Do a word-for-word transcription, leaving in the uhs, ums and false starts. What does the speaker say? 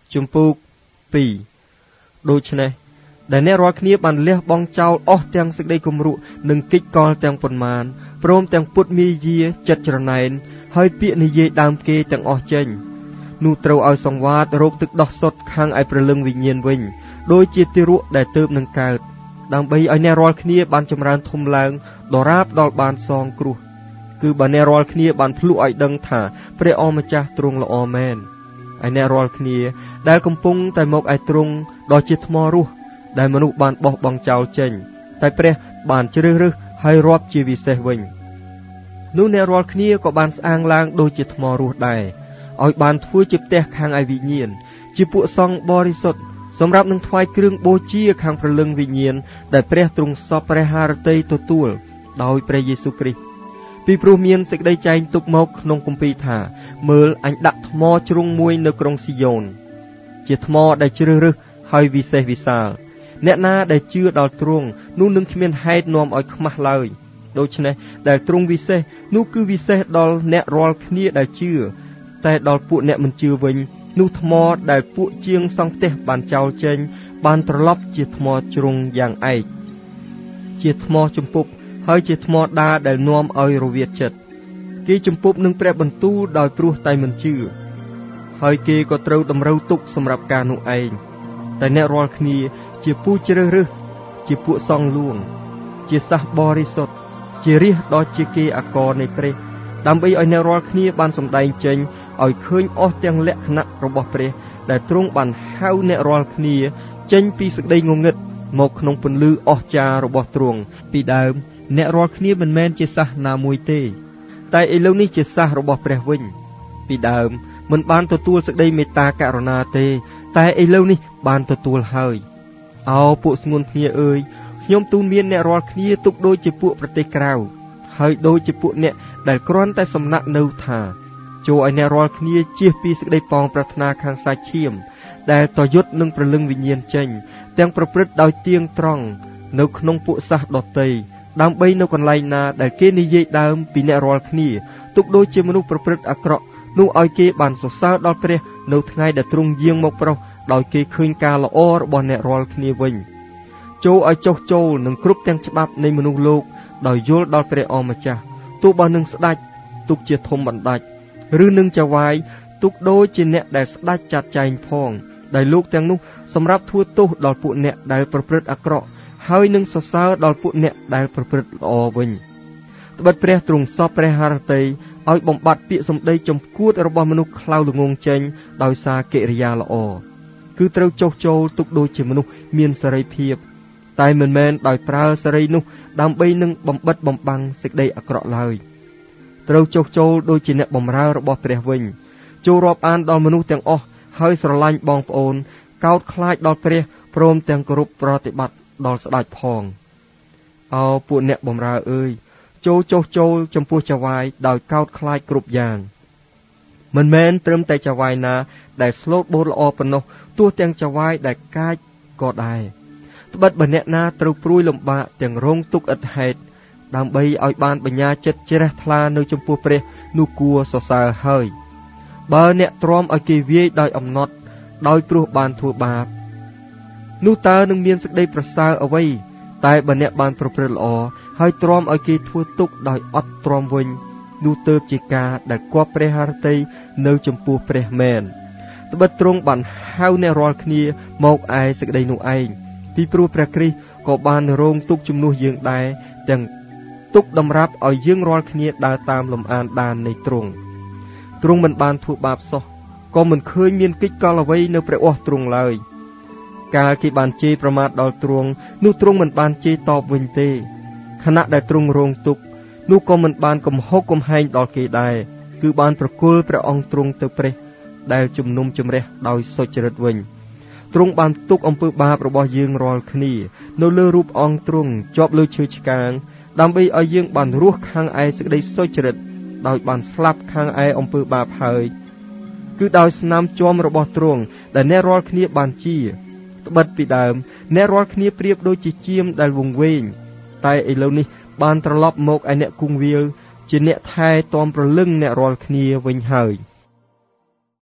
ជំពូកពីរដូច្នេះដែលអ្នករាល់គ្នាបានលះបង់ចោលអស់ទាំងសេចក្តីគំរុនិងកិច្ចកលទាំងប៉ុន្មានព្រមទាំងពុតមាយាចិត្តច្រណែនហើយពាក្យនិយាយដើមគេទាំងអស់ចេញនោះត្រូវឲ្យសង្វាតរោគទឹកដោះសុទ្ធខាងឯព្រលឹងវិញ្ញាណវិញដោយជាទារកដែលទើបនឹងកើតដើម្បីឲ្យអ្នករាល់គ្នាបានចម្រើនធំឡើងដរាបដល់បានសងគ្រោះគឺបើអ្នករាល់គ្នាបានភ្លុះឲ្យដឹងថាព្រះអម្ចាស់ទ្រង់ល្អមែនហើយអ្នករាល់គ្នាដែលកំពុងតែមកឯទ្រង់ដ៏ជាថ្មរស់ដែលមនុស្សបានបោះបង់ចោលចេញតែព្រះបានជ្រើសរើសហើយរាប់ជាវិសេសវិញនោះអ្នករាល់គ្នាក៏បានស្អាងឡើងដូចជាថ្មរស់ដែរឲ្យបានធ្វើជាផ្ទះខាងឯវិញ្ញាណជាពួកសង្ឃបរិសុទ្ធសម្រាប់នឹងថ្វាយគ្រឿងបូជាខាងព្រលឹងវិញ្ញាណដែលព្រះទ្រង់សពព្រះハរតីទទួលដោយព្រះយេស៊ូវគ្រីស្ទពីព្រោះមានសេចក្តីចែងទុកមកក្នុងគម្ពីរថាមើលអញដាក់ថ្មជ្រុងមួយនៅក្រុងស៊ីយ៉ូនជាថ្មដែលជ្រើសរើសហើយវិសេសវិសាលអ្នកណាដែលជឿដល់ទ្រង់នោះនឹងគ្មានហេតុនាំឲ្យខ្មាស់ឡើយដូច្នេះដែលទ្រង់វិសេសនោះគឺវិសេសដល់អ្នករាល់គ្នាដែលជឿតែដល់ពួកអ្នកមិនជឿវិញនោះថ្មដែលពួកជាងសង់ផ្ទះបានចោលចេញបានត្រឡប់ជាថ្មជ្រុងយ៉ាងឯកជាថ្មជំពប់ហើយជាថ្មដាដែលនាំឲ្យរវិតចិត្តគេជំពប់នឹងព្រះបន្ទូលដោយព្រោះតែមិនជឿហើយគេក៏ត្រូវតម្រូវទុកសម្រាប់ការនោះឯងតែអ្នករាល់គ្នាជាពូជ្រើសរើសជាពួកសង្ឃលួងជាសះបរិសុទ្ធជារាជដ៏ជាគេអាករនៃព្រះដើម្បីឲ្យអ្នករាល់គ្នាបានសម្ដែងចេញឲ្យឃើញអស់ទាំងលក្ខណៈរបស់ព្រះដែលទ្រង់បានហៅអ្នករាល់គ្នាចេញពីសេចក្តីងងឹតមកក្នុងពន្លឺអស្ចារ្យរបស់ទ្រង់ពីដើមអ្នករាល់គ្នាមិនមែនជាសះណាមួយទេតែឥឡូវនេះជាសះរបស់ព្រះវិញពីដើមមិនបានទទួលសេចក្តីមេត្តាករុណាទេតែឥឡូវនេះបានទទួលហើយអោពួកស្ងួនគ្នាអើយខ្ញុំទូនមានអ្នករាល់គ្នាទុកដូចជាពួកប្រទេសក្រៅហើយដូចជាពួកអ្នកដែលគ្រាន់តែសំណាក់នៅថាចូលឲ្យអ្នករាល់គ្នាជៀសពីសេចក្តីប៉ងប្រាថ្នាខាងសាច់ឈាមដែលតយុទ្ធនឹងព្រលឹងវិញ្ញាណចេញទាំងប្រព្រឹត្តដោយទៀងត្រង់នៅក្នុងពួកសាសដតីដើម្បីនៅកន្លែងណាដែលគេនិយាយដើមពីអ្នករាល់គ្នាទុកដូចជាមនុស្សប្រព្រឹត្តអាក្រក់នោះឲ្យគេបានសរសើរដល់ព្រះនៅថ្ងៃដែលទ្រង់យាងមកប្រោសដោយគេឃើញការល្អរបស់អ្នករាល់គ្នាវិញចូលឲ្យចុះចូលនឹងគ្រប់ទាំងច្បាប់នៃមនុស្សលោកដោយយល់ដល់ព្រះអម្ចាស់ទោះបើនឹងស្ដេចទុកជាធំបណ្ដាច់ឬនឹងចវាយទុកដូចជាអ្នកដែលស្ដេចចាត់ចែងផងដែលលោកទាំងនោះសម្រាប់ធ្វើទោសដល់ពួកអ្នកដែលប្រព្រឹត្តអាក្រក់ហើយនឹងសរសើរដល់ពួកអ្នកដែលប្រព្រឹត្តល្អវិញត្បិតព្រះទ្រង់សពព្រះハរតីឲ្យបំបត្តិពាក្យសម្ដីចំគួតរបស់មនុស្សខ្លៅល្ងងចេញដោយសារកិរិយាល្អគឺត្រូវចុះចូលទុកដូចជាមនុស្សមានសេរីភាពតែមិនមែនដោយប្រើសេរីនោះដើម្បីនឹងបំបិតបំបាំងសេចក្តីអាក្រក់ឡើយត្រូវចុះចូលដូចជាអ្នកបម្រើរបស់ព្រះវិញចូលរាប់អានដល់មនុស្សទាំងអស់ហើយស្រឡាញ់បងប្អូនកោតខ្លាចដល់ព្រះព្រមទាំងគោរពប្រតិបត្តិដល់ស្ដេចផងអោពួកអ្នកបម្រើអើយចូលចុះចូលចំពោះចវាយដោយកោតខ្លាចគ្រប់យ៉ាងមិនមែនត្រឹមតែចវាយណាដែលស្លូតបូតល្អប៉ុណ្ណោះទោះទាំងចវាយដែលកាចក៏ដែរត្បិតបើអ្នកណាត្រូវព្រួយលំបាកទាំងរងទុក្ខឥតហេតុដើម្បីឲ្យបានបញ្ញាចិត្តជ្រះថ្លានៅចំពោះព្រះនោះគួរសរសើរហើយបើអ្នកទ្រាំឲ្យគេវាយដោយអំណត់ដោយព្រោះបានធ្វើបាបនោះតើនឹងមានសេចក្តីប្រសើរអ្វីតែបើអ្នកបានប្រព្រឹត្តល្អហើយទ្រាំឲ្យគេធ្វើទុក្ខដោយអត់ទ្រាំវិញនោះទើបជាការដែលគប់ព្រះハរតីនៅចំពោះព្រះមែនត្បិតទ្រង់បានហៅអ្នករាល់គ្នាមកឯសេចក្តីនោះឯងពីព្រោះព្រះគ្រីស្ទក៏បានរងទុក្ខជំនួសយើងដែរទាំងទុក្ខតម្រាប់ឲ្យយើងរាល់គ្នាដើរតាមលំអានដាននៃទ្រង់ទ្រង់មិនបានធ្វើបាបសោះក៏មិនឃើញមានកិច្ចកលអ្វីនៅព្រះអស់ទ្រង់ឡើយកាលគេបានជេរប្រមាថដល់ទ្រង់នោះទ្រង់មិនបានជេរតបវិញទេខណៈដែលទ្រង់រងទុក្ខនោះក៏មិនបានកំហុសកំហែងដល់គេដែរគឺបានប្រគល់ព្រះអង្គទ្រង់ទៅព្រះដែលជំនុំជម្រះដោយសុចរិតវិញទ្រង់បានទុកអំពើបាបរបស់យើងរាល់គ្នានៅលើរូបអង្គទ្រង់ជាប់លើឈើឆ្កាងដើម្បីឲ្យយើងបានរស់ខាងឯសេចក្តីសុចរិតដោយបានស្លាប់ខាងឯអំពើបាបហើយគឺដោយស្នាមជាំរបស់ទ្រង់ដែលអ្នករាល់គ្នាបានជាត្បិតពីដើមអ្នករាល់គ្នាប្រៀបដូចជាជាមដែលវង្វេងតែឥឡូវនេះបានត្រឡប់មកឯអ្នកគង់វាលជាអ្នកថែទាំប្រលឹងអ្នករាល់គ្នាវិញហើយ